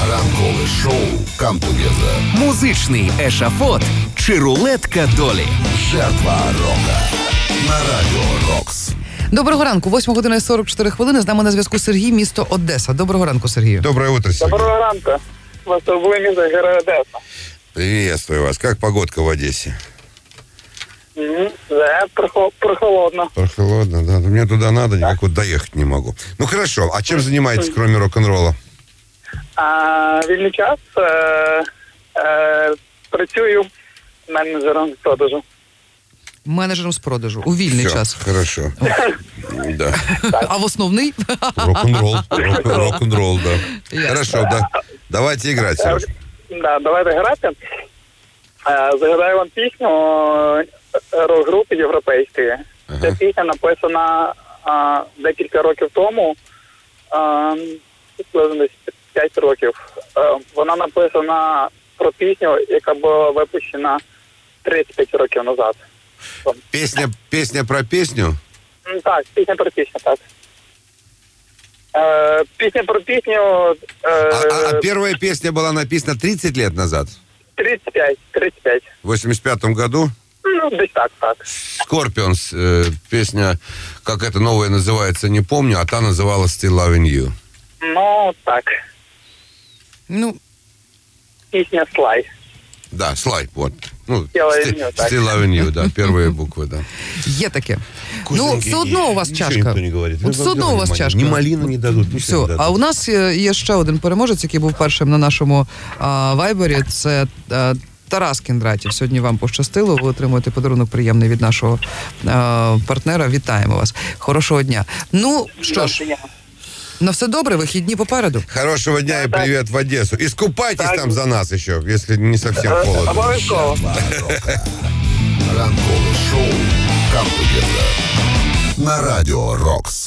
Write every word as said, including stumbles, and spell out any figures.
Ранкове шоу «Come Together». Музичний ешафот чи рулетка долі. Жертва рока на Радіо Рокс. Доброго ранку, восьма година сорок чотири хвилини. З нами на зв'язку Сергій, місто Одеса. Доброго ранку, Сергію. Доброе утро, Сергей. Доброго ранку. Вас місто герой Одеса. Приветствую вас. Как погодка в Одессе? Mm-hmm. Да, прохо- прохолодно. Прохладно, да. Мне туда надо, никак вот доехать не могу. Ну хорошо, а чем занимаетесь, кроме рок-н-ролла? А вільний час е, е, працюю менеджером з продажу. Менеджером з продажу. У вільний Всё, час. Хорошо. Да. А в основний? Рок-н-ролл. Рок- Рок-н-ролл, да. Ясно. Хорошо, да. Давайте играть, Сереж. Да, давайте грати. Е, загадаю вам пісню е, рок-групи європейської. Ага. Ця пісня написана е, декілька років тому, е, приблизно десь п'ять років. Е, вона написана про пісню, яка була випущена тридцять п'ять років назад. Песня, песня про песню? М, Так, пісня про пісню, так. Е, пісня про пісню е, А, а- а первая песня была написана тридцать лет назад? тридцять п'ять, тридцять п'ять. В восемьдесят пятом году? Ну, десь так, так. Scorpions, э, песня, как это новая называется, не помню, а та называлась Still Loving You. Ну, так. Ну, Пісня «Слай». Да, слайд, вот. Ну, Still Loving Still You, так. Still Loving You, да, первые буквы, да. є таке. Ну, все одно у вас Ничего чашка. никто не говорит. От все одно у вас чашка. Ни малину не дадут, Все. ничего не А дадут. у нас є, є ще один переможець, який був першим на нашому а, вайбері. Це а, Тарас Кіндратів. Сьогодні вам пощастило. Ви отримуєте подарунок приємний від нашого а, партнера. Вітаємо вас. Хорошого дня. Ну, що ж, на все добре, вихідні попереду. Хорошего дня и привет в Одессу. Искупайтесь Так. там за нас еще, если не совсем холодно. Обов'язково. Ранкове шоу «Come Together» на Радіо Рокс.